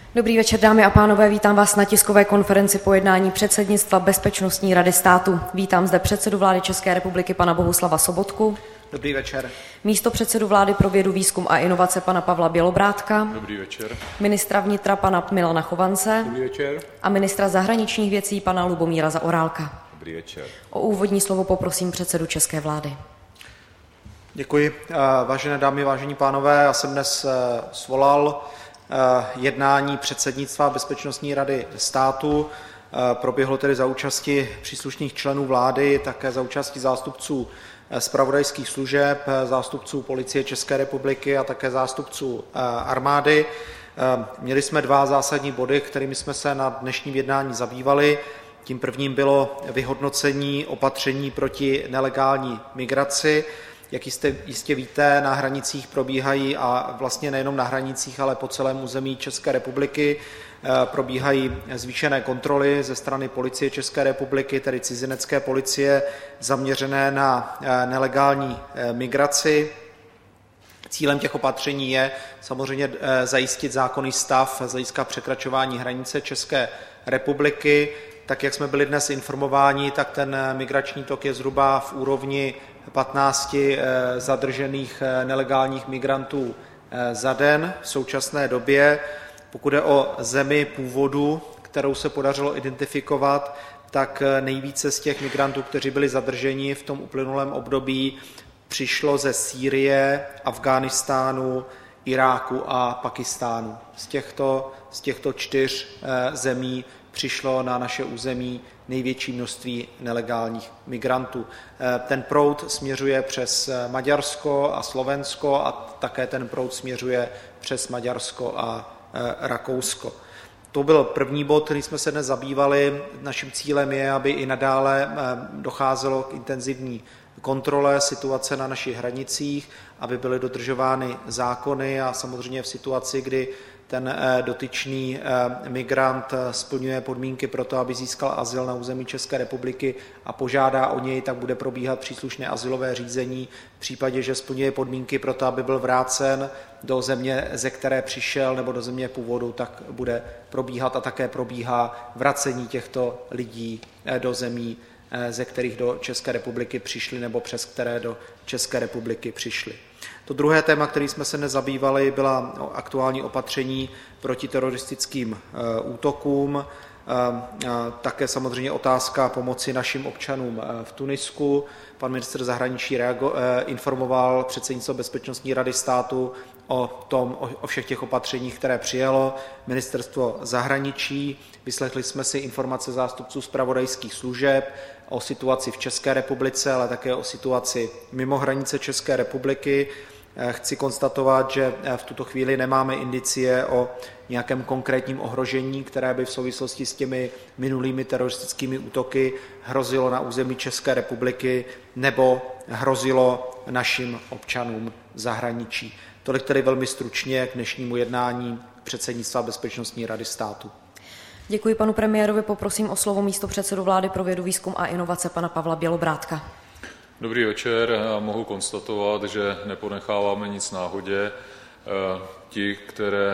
Dobrý večer, dámy a pánové, vítám vás na tiskové konferenci po jednání předsednictva Bezpečnostní rady státu. Vítám zde předsedu vlády České republiky pana Bohuslava Sobotku. Dobrý večer. Místopředsedu vlády pro vědu, výzkum a inovace pana Pavla Bělobrádka. Dobrý večer. Ministra vnitra pana Milana Chovance. Dobrý večer. A ministra zahraničních věcí pana Lubomíra Zaorálka. Dobrý večer. O úvodní slovo poprosím předsedu české vlády. Děkuji. Vážené dámy, vážení pánové, já jsem dnes svolal jednání předsednictva Bezpečnostní rady státu. Proběhlo tedy za účasti příslušných členů vlády, také za účasti zástupců zpravodajských služeb, zástupců Policie České republiky a také zástupců armády. Měli jsme dva zásadní body, kterými jsme se na dnešním jednání zabývali. Tím prvním bylo vyhodnocení opatření proti nelegální migraci. Jak jistě víte, na hranicích probíhají, a vlastně nejenom na hranicích, ale po celém území České republiky probíhají zvýšené kontroly ze strany Policie České republiky, tedy cizinecké policie, zaměřené na nelegální migraci. Cílem těch opatření je samozřejmě zajistit zákonný stav z hlediska překračování hranice České republiky. Tak, jak jsme byli dnes informováni, tak ten migrační tok je zhruba v úrovni 15 zadržených nelegálních migrantů za den v současné době. Pokud je o zemi původu, kterou se podařilo identifikovat, tak nejvíce z těch migrantů, kteří byli zadrženi v tom uplynulém období, přišlo ze Sýrie, Afghánistánu, Iráku a Pakistánu. Z těchto 4 zemí přišlo na naše území největší množství nelegálních migrantů. Ten proud směřuje přes Maďarsko a Slovensko a také ten proud směřuje přes Maďarsko a Rakousko. To byl první bod, který jsme se dnes zabývali. Naším cílem je, aby i nadále docházelo k intenzivní kontrole situace na našich hranicích, aby byly dodržovány zákony a samozřejmě v situaci, kdy ten dotyčný migrant splňuje podmínky pro to, aby získal azyl na území České republiky a požádá o něj, tak bude probíhat příslušné azylové řízení. V případě, že splňuje podmínky pro to, aby byl vrácen do země, ze které přišel, nebo do země původu, tak bude probíhat a také probíhá vracení těchto lidí do zemí, ze kterých do České republiky přišli nebo přes které do České republiky přišli. To druhé téma, který jsme se dnes zabývali, byla aktuální opatření proti teroristickým útokům, také samozřejmě otázka pomoci našim občanům v Tunisku. Pan ministr zahraničí informoval předsednictvo Bezpečnostní rady státu o všech těch opatřeních, které přijalo Ministerstvo zahraničí. Vyslechli jsme si informace zástupců zpravodajských služeb o situaci v České republice, ale také o situaci mimo hranice České republiky. Chci konstatovat, že v tuto chvíli nemáme indicie o nějakém konkrétním ohrožení, které by v souvislosti s těmi minulými teroristickými útoky hrozilo na území České republiky nebo hrozilo našim občanům v zahraničí. Tolik tedy velmi stručně k dnešnímu jednání předsednictva Bezpečnostní rady státu. Děkuji panu premiérovi, poprosím o slovo místopředsedu vlády pro vědu, výzkum a inovace pana Pavla Bělobrádka. Dobrý večer. Já mohu konstatovat, že neponecháváme nic náhodě. Ti, které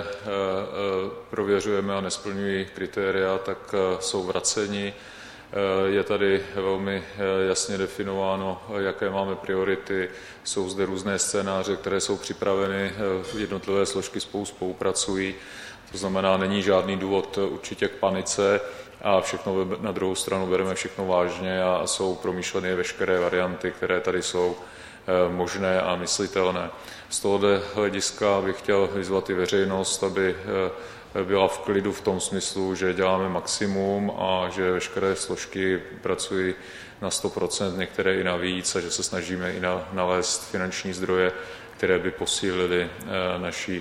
prověřujeme a nesplňují kritéria, tak jsou vraceni. Je tady velmi jasně definováno, jaké máme priority. Jsou zde různé scénáře, které jsou připraveny, jednotlivé složky spolu spolupracují. To znamená, není žádný důvod určitě k panice a na druhou stranu bereme všechno vážně a jsou promýšleny veškeré varianty, které tady jsou možné a myslitelné. Z tohoto hlediska bych chtěl vyzvat i veřejnost, aby byla v klidu v tom smyslu, že děláme maximum a že veškeré složky pracují na 100%, některé i navíc, a že se snažíme i nalézt finanční zdroje, které by posílily naši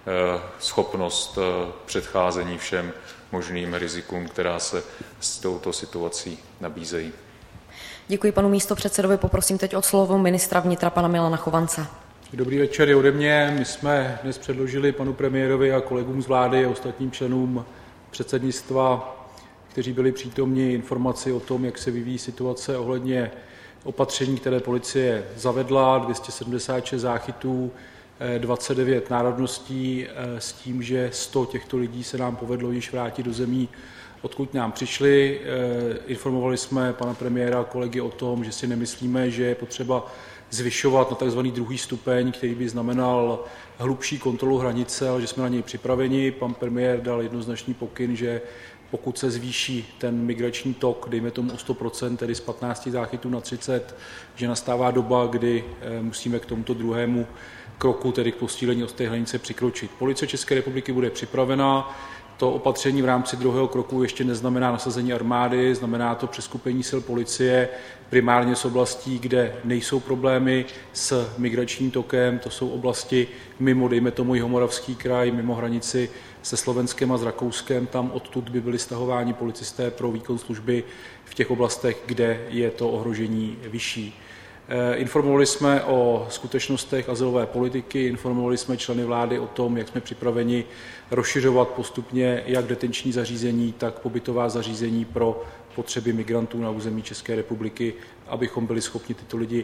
schopnost předcházení všem možným rizikům, která se s touto situací nabízejí. Děkuji panu místopředsedovi, poprosím teď o slovo ministra vnitra pana Milana Chovance. Dobrý večer i ode mě. My jsme dnes předložili panu premiérovi a kolegům z vlády a ostatním členům předsednictva, kteří byli přítomni, informaci o tom, jak se vyvíjí situace ohledně opatření, které policie zavedla, 276 záchytů 29 národností s tím, že 100 těchto lidí se nám povedlo již vrátit do zemí, odkud nám přišli. Informovali jsme pana premiéra a kolegy o tom, že si nemyslíme, že je potřeba zvyšovat na tzv. Druhý stupeň, který by znamenal hlubší kontrolu hranice, ale že jsme na něj připraveni. Pan premiér dal jednoznačný pokyn, že pokud se zvýší ten migrační tok, dejme tomu o 100%, tedy z 15 záchytů na 30, že nastává doba, kdy musíme k tomuto druhému kroku, tedy k posílení od té hranice, přikročit. Policie České republiky bude připravena. To opatření v rámci druhého kroku ještě neznamená nasazení armády, znamená to přeskupení sil policie, primárně z oblastí, kde nejsou problémy s migračním tokem, to jsou oblasti mimo, dejme tomu Jihomoravský kraj, mimo hranici se Slovenskem a s Rakouskem, tam odtud by byli stahováni policisté pro výkon služby v těch oblastech, kde je to ohrožení vyšší. Informovali jsme o skutečnostech azylové politiky, informovali jsme členy vlády o tom, jak jsme připraveni rozšiřovat postupně jak detenční zařízení, tak pobytová zařízení pro potřeby migrantů na území České republiky, abychom byli schopni tyto lidi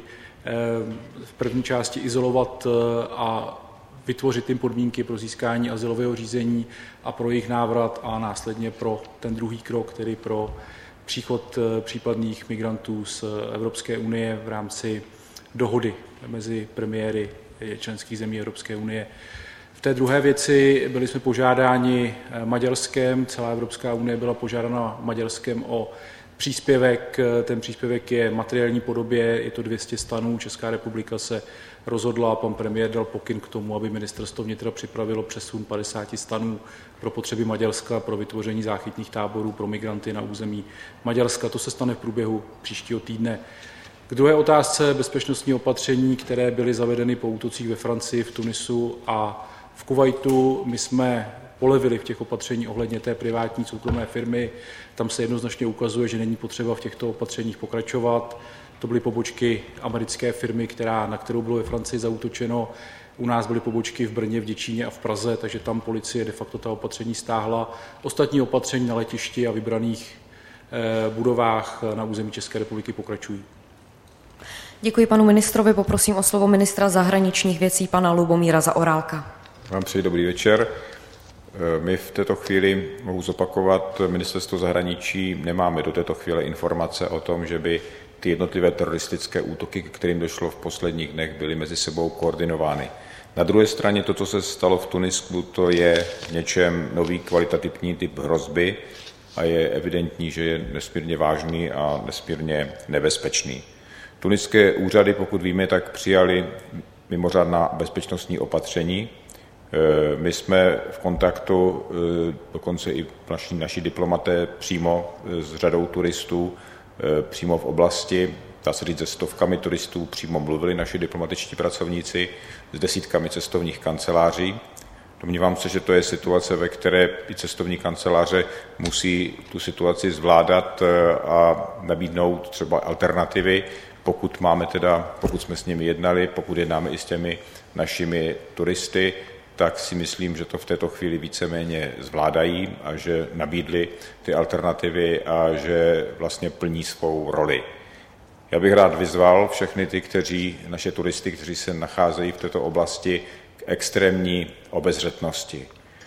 v první části izolovat a vytvořit jim podmínky pro získání azylového řízení a pro jejich návrat a následně pro ten druhý krok, tedy pro příchod případných migrantů z Evropské unie v rámci dohody mezi premiéry členských zemí Evropské unie. V té druhé věci byli jsme požádáni Maďarskem, celá Evropská unie byla požádána Maďarskem o příspěvek. Ten příspěvek je v materiální podobě, je to 200 stanů. Česká republika se rozhodla, pan premiér dal pokyn k tomu, aby ministerstvo vnitra připravilo přesun 50 stanů pro potřeby Maďarska, pro vytvoření záchytných táborů pro migranty na území Maďarska. To se stane v průběhu příštího týdne. K druhé otázce bezpečnostní opatření, které byly zavedeny po útocích ve Francii, v Tunisu a v Kuvajtu. My jsme polevili v těch opatření ohledně té privátní soukromé firmy. Tam se jednoznačně ukazuje, že není potřeba v těchto opatřeních pokračovat. To byly pobočky americké firmy, na kterou bylo ve Francii zaútočeno. U nás byly pobočky v Brně, v Děčíně a v Praze, takže tam policie de facto ta opatření stáhla. Ostatní opatření na letišti a vybraných budovách na území České republiky pokračují. Děkuji panu ministrovi, poprosím o slovo ministra zahraničních věcí pana Lubomíra Zaorálka. Vám přeji dobrý večer. My v této chvíli, mohu zopakovat, ministerstvo zahraničí nemáme do této chvíle informace o tom, že by ty jednotlivé teroristické útoky, k kterým došlo v posledních dnech, byly mezi sebou koordinovány. Na druhé straně to, co se stalo v Tunisku, to je v něčem nový kvalitativní typ hrozby a je evidentní, že je nesmírně vážný a nesmírně nebezpečný. Tuniské úřady, pokud víme, tak přijali mimořádná bezpečnostní opatření. My jsme v kontaktu, dokonce i naši diplomaté přímo s řadou turistů, přímo v oblasti, dá se říct se stovkami turistů, přímo mluvili naši diplomatičtí pracovníci s desítkami cestovních kanceláří. Domnívám se, že to je situace, ve které i cestovní kanceláře musí tu situaci zvládat a nabídnout třeba alternativy, pokud jsme s nimi jednali, pokud jednáme i s těmi našimi turisty, tak si myslím, že to v této chvíli víceméně zvládají a že nabídli ty alternativy a že vlastně plní svou roli. Já bych rád vyzval všechny ty, naše turisty, kteří se nacházejí v této oblasti, k extrémní obezřetnosti.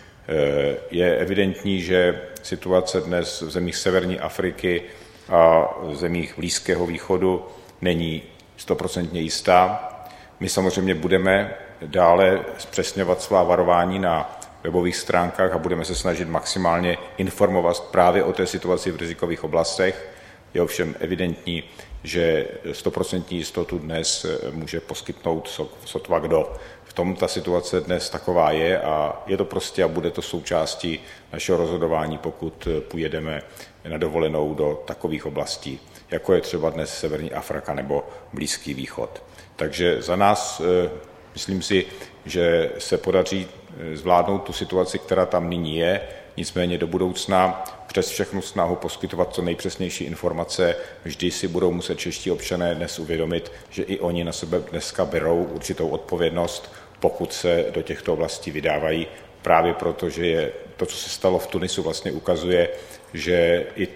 Je evidentní, že situace dnes v zemích severní Afriky a v zemích Blízkého východu není 100% jistá. My samozřejmě budeme dále zpřesňovat svá varování na webových stránkách a budeme se snažit maximálně informovat právě o té situaci v rizikových oblastech. Je ovšem evidentní, že 100% jistotu dnes může poskytnout sotva kdo. V tom ta situace dnes taková je a je to prostě a bude to součástí našeho rozhodování, pokud půjdeme na dovolenou do takových oblastí, jako je třeba dnes Severní Afrika nebo Blízký východ. Takže za nás myslím si, že se podaří zvládnout tu situaci, která tam nyní je, nicméně do budoucna přes všechnu snahu poskytovat co nejpřesnější informace, vždy si budou muset čeští občané dnes uvědomit, že i oni na sebe dneska berou určitou odpovědnost, pokud se do těchto oblastí vydávají, právě proto, že to, co se stalo v Tunisu, vlastně ukazuje, že i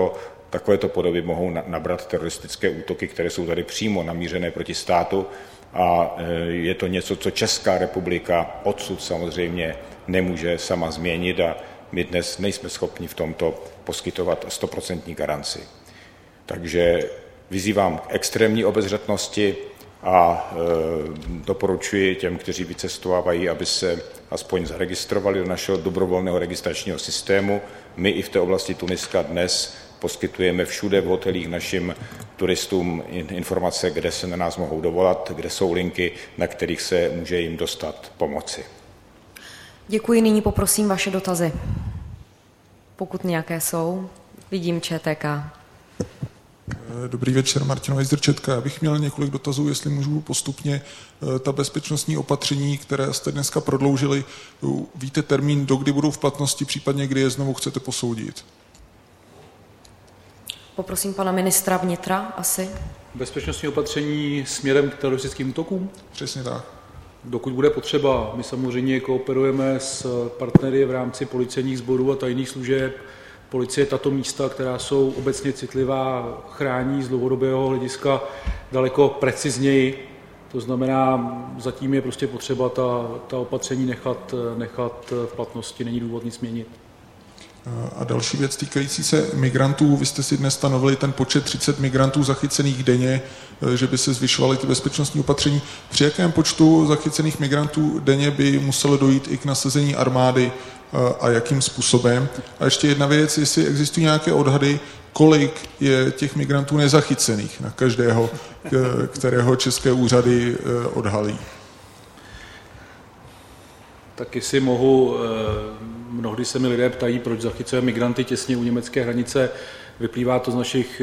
takovéto podoby mohou nabrat teroristické útoky, které jsou tady přímo namířené proti státu a je to něco, co Česká republika odsud samozřejmě nemůže sama změnit a my dnes nejsme schopni v tomto poskytovat 100% garanci. Takže vyzývám k extrémní obezřetnosti a doporučuji těm, kteří vycestovávají, aby se aspoň zaregistrovali do našeho dobrovolného registračního systému. My i v té oblasti Tuniska dnes poskytujeme všude v hotelích našim turistům informace, kde se na nás mohou dovolat, kde jsou linky, na kterých se může jim dostat pomoci. Děkuji, nyní poprosím vaše dotazy. Pokud nějaké jsou, vidím ČTK. Dobrý večer, Martin Vejzdrčetka. Já bych měl několik dotazů, jestli můžu postupně. Ta bezpečnostní opatření, které jste dneska prodloužili, víte termín, do kdy budou v platnosti, případně kdy je znovu chcete posoudit? Poprosím pana ministra vnitra asi. Bezpečnostní opatření směrem k teroristickým útokům? Přesně tak. Dokud bude potřeba. My samozřejmě kooperujeme s partnery v rámci policejních sborů a tajných služeb. Policie tato místa, která jsou obecně citlivá, chrání z dlouhodobého hlediska daleko precizněji. To znamená, zatím je prostě potřeba ta opatření nechat v platnosti, není důvod nic měnit. A další věc týkající se migrantů. Vy jste si dnes stanovili ten počet 30 migrantů zachycených denně, že by se zvyšovaly ty bezpečnostní opatření. Při jakém počtu zachycených migrantů denně by muselo dojít i k nasazení armády a jakým způsobem? A ještě jedna věc, jestli existují nějaké odhady, kolik je těch migrantů nezachycených na každého, kterého české úřady odhalí. Tak jestli mohu, mnohdy se mi lidé ptají, proč zachycujeme migranty těsně u německé hranice. Vyplývá to z našich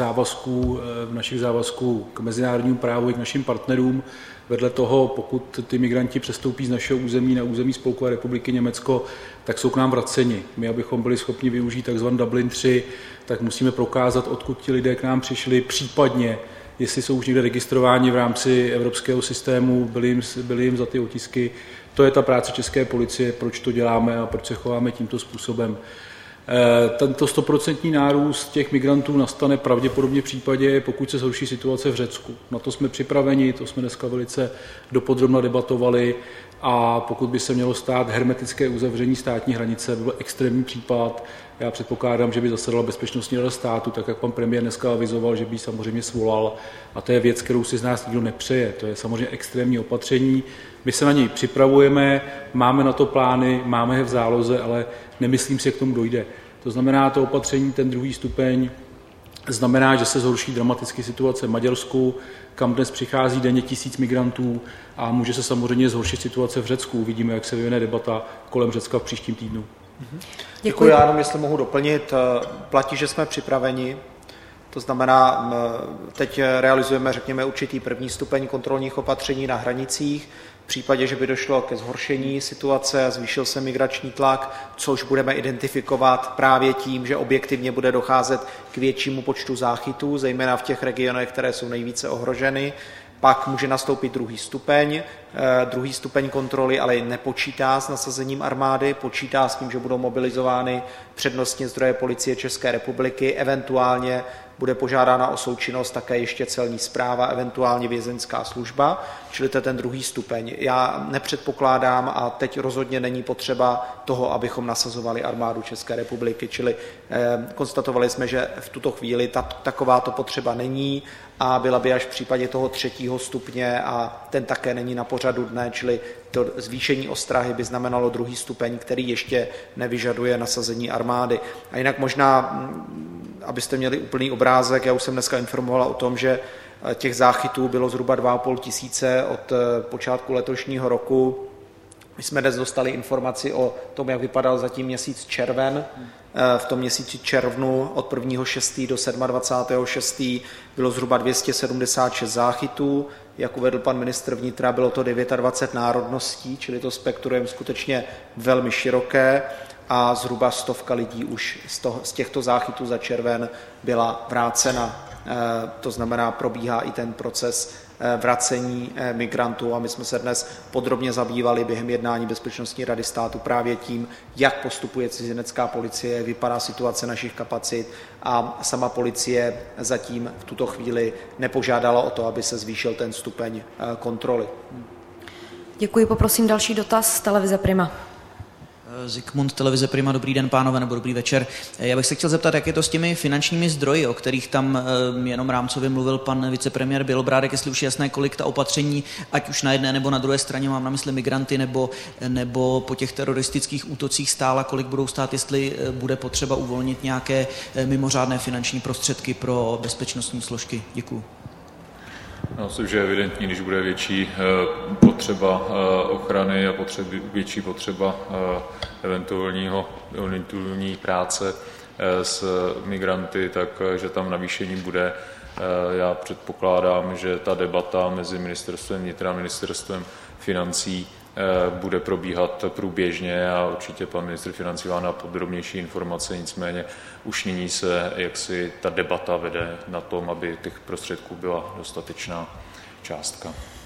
závazků k mezinárodnímu právu i k našim partnerům. Vedle toho, pokud ty migranti přestoupí z našeho území na území Spolkové republiky Německo, tak jsou k nám vraceni. My, abychom byli schopni využít tzv. Dublin 3, tak musíme prokázat, odkud ti lidé k nám přišli, případně jestli jsou už někde registrováni v rámci evropského systému, byly jim za ty otisky. To je ta práce české policie, proč to děláme a proč se chováme tímto způsobem. Tento 100% nárůst těch migrantů nastane pravděpodobně v případě, pokud se zhorší situace v Řecku. Na to jsme připraveni, to jsme dneska velice dopodrobna debatovali a pokud by se mělo stát hermetické uzavření státní hranice, by byl extrémní případ. Já předpokládám, že by zasedala Bezpečnostní rada státu, tak jak pan premiér dneska avizoval, že by samozřejmě svolal. A to je věc, kterou si z nás nikdo nepřeje. To je samozřejmě extrémní opatření. My se na něj připravujeme, máme na to plány, máme je v záloze, ale nemyslím si, jak k tomu dojde. To znamená, to opatření, ten druhý stupeň, znamená, že se zhorší dramaticky situace v Maďarsku, kam dnes přichází denně 1000 migrantů a může se samozřejmě zhoršit situace v Řecku. Uvidíme, jak se vyvine debata kolem Řecka v příštím týdnu. Děkuji. Já jenom, jestli mohu doplnit, platí, že jsme připraveni. To znamená, teď realizujeme, řekněme, určitý první stupeň kontrolních opatření na hranicích. V případě, že by došlo ke zhoršení situace a zvýšil se migrační tlak, což budeme identifikovat právě tím, že objektivně bude docházet k většímu počtu záchytů, zejména v těch regionech, které jsou nejvíce ohroženy. Pak může nastoupit druhý stupeň kontroly, ale nepočítá s nasazením armády, počítá s tím, že budou mobilizovány přednostně zdroje Policie České republiky, eventuálně bude požádána o součinnost také ještě celní správa, eventuálně vězeňská služba, čili to je ten druhý stupeň. Já nepředpokládám a teď rozhodně není potřeba toho, abychom nasazovali armádu České republiky, čili konstatovali jsme, že v tuto chvíli takováto potřeba není a byla by až v případě toho třetího stupně a ten také není na pořadu dne, čili to zvýšení ostrahy by znamenalo druhý stupeň, který ještě nevyžaduje nasazení armády. A jinak možná, abyste měli úplný obrázek, já už jsem dneska informovala o tom, že těch záchytů bylo zhruba 2 500 od počátku letošního roku. My jsme dnes dostali informaci o tom, jak vypadal zatím měsíc červen. V tom měsíci červnu od 1.6. do 27.6. bylo zhruba 276 záchytů. Jak uvedl pan ministr vnitra, bylo to 29 národností, čili to spektrum skutečně velmi široké a zhruba 100 lidí už z těchto záchytů za červen byla vrácena. To znamená, probíhá i ten proces vracení migrantů a my jsme se dnes podrobně zabývali během jednání Bezpečnostní rady státu právě tím, jak postupuje cizinecká policie, vypadá situace našich kapacit a sama policie zatím v tuto chvíli nepožádala o to, aby se zvýšil ten stupeň kontroly. Děkuji, poprosím další dotaz z televize Prima. Zikmund, televize Prima, dobrý den pánové, nebo dobrý večer. Já bych se chtěl zeptat, jak je to s těmi finančními zdroji, o kterých tam jenom rámcově mluvil pan vicepremiér Bělobrádek, jestli už je jasné, kolik ta opatření, ať už na jedné nebo na druhé straně, mám na mysli migranty, nebo po těch teroristických útocích stála, kolik budou stát, jestli bude potřeba uvolnit nějaké mimořádné finanční prostředky pro bezpečnostní složky. Děkuju. Já myslím, že je evidentní, když bude větší potřeba ochrany a větší potřeba eventuální práce s migranty, takže tam navýšení bude. Já předpokládám, že ta debata mezi ministerstvem vnitra a ministerstvem financí bude probíhat průběžně a určitě pan ministr financí má na podrobnější informace, nicméně už nyní se jaksi ta debata vede na tom, aby těch prostředků byla dostatečná částka.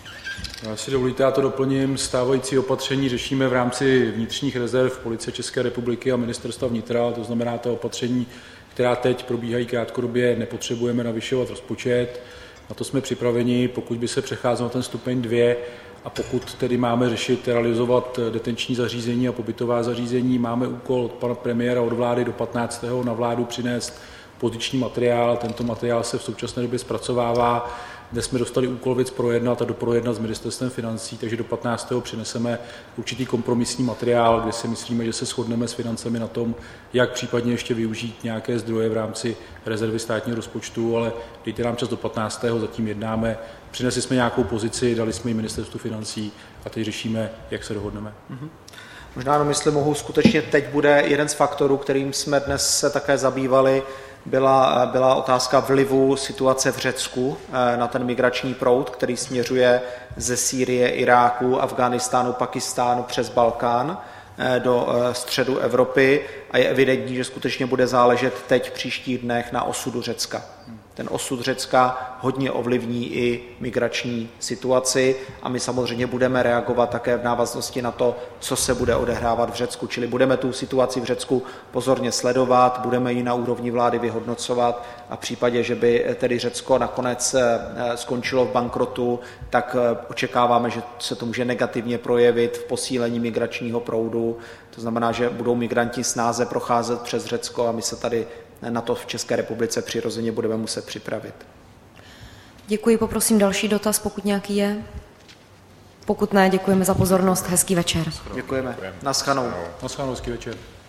Já si dovolíte, já to doplním. Stávající opatření řešíme v rámci vnitřních rezerv Policie České republiky a ministerstva vnitra, to znamená ta opatření, která teď probíhají krátkodobě, nepotřebujeme navyšovat rozpočet. Na to jsme připraveni, pokud by se přecházelo na ten stupeň 2 a pokud tedy máme řešit, realizovat detenční zařízení a pobytová zařízení, máme úkol od pana premiéra, od vlády do 15. na vládu přinést poziční materiál. Tento materiál se v současné době zpracovává. Dnes jsme dostali úkol věc projednat a doprojednat s ministerstvem financí, takže do 15. přineseme určitý kompromisní materiál, kde si myslíme, že se shodneme s financemi na tom, jak případně ještě využít nějaké zdroje v rámci rezervy státního rozpočtu, ale dejte nám čas do 15. zatím jednáme. Přinesli jsme nějakou pozici, dali jsme ji ministerstvu financí a teď řešíme, jak se dohodneme. Možná jenom, jestli mohu, skutečně teď bude jeden z faktorů, kterým jsme dnes se také zabývali, byla otázka vlivu situace v Řecku na ten migrační proud, který směřuje ze Sýrie, Iráku, Afghánistánu, Pakistánu přes Balkán do středu Evropy a je evidentní, že skutečně bude záležet teď v příštích dnech na osudu Řecka. Ten osud Řecka hodně ovlivní i migrační situaci a my samozřejmě budeme reagovat také v návaznosti na to, co se bude odehrávat v Řecku. Čili budeme tu situaci v Řecku pozorně sledovat, budeme ji na úrovni vlády vyhodnocovat a v případě, že by tedy Řecko nakonec skončilo v bankrotu, tak očekáváme, že se to může negativně projevit v posílení migračního proudu. To znamená, že budou migranti snáze procházet přes Řecko a my se tady na to v České republice přirozeně budeme muset připravit. Děkuji, poprosím další dotaz, pokud nějaký je. Pokud ne, děkujeme za pozornost, hezký večer. Děkujeme. Naschledanou. Naschledanou, hezký večer.